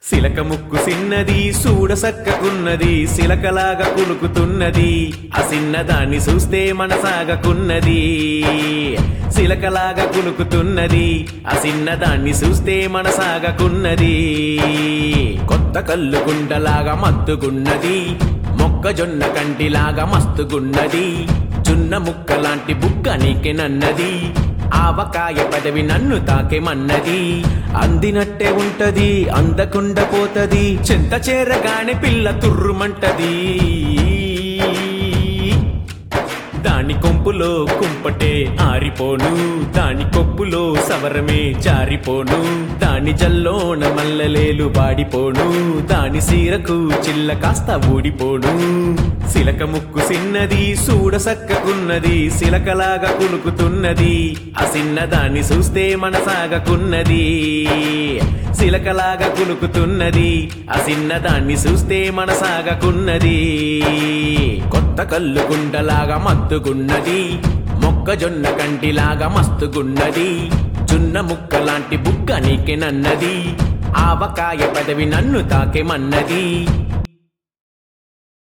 సిలక ముక్కు సిన్నది సూడ సక్కకున్నది సిలకలాగా కులుకుతున్నది ఆ సిన్నదాన్ని చూస్తే మనసాగకున్నది సిలకలాగా కులుకుతున్నది ఆ సిన్నదాన్ని చూస్తే మనసాగకున్నది కొత్త కళ్ళు గుండలాగా మత్తుగున్నది మొక్కజొన్న కంటిలాగా మస్తుగున్నది జున్న ముక్కలాంటి బుగ్గ నీకెనన్నది ఆవకాయ పదవి నన్ను తాకెమన్నది అందినట్టే ఉంటది అందకుండా పోతది చెంత చేరగానే పిల్ల తుర్రుమంటది దాని కొంపులో కుంపటే ఆరిపోను దాని కొప్పులో సవరమే జారిపోను దాని జల్లోన మల్లలేలు బాడిపోను దాని సీరకు చిల్ల కాస్త ఊడిపోను సిలక ముక్కు సిన్నది సూడ సక్కకున్నది సిలకలాగా కులుకుతున్నది ఆ సిన్నదాన్ని చూస్తే మనసాగకున్నది సిలకలాగా కులుకుతున్నది ఆ సిన్నదాన్ని చూస్తే మనసాగకున్నది కొత్త కళ్ళు గుండలాగా మత్తుగున్నది మొక్కజొన్న కంటిలాగా మస్తుగున్నది జున్న ముక్కలాంటి బుగ్గ నీకెనన్నది ఆవకాయ పదవి నన్ను తాకెమన్నది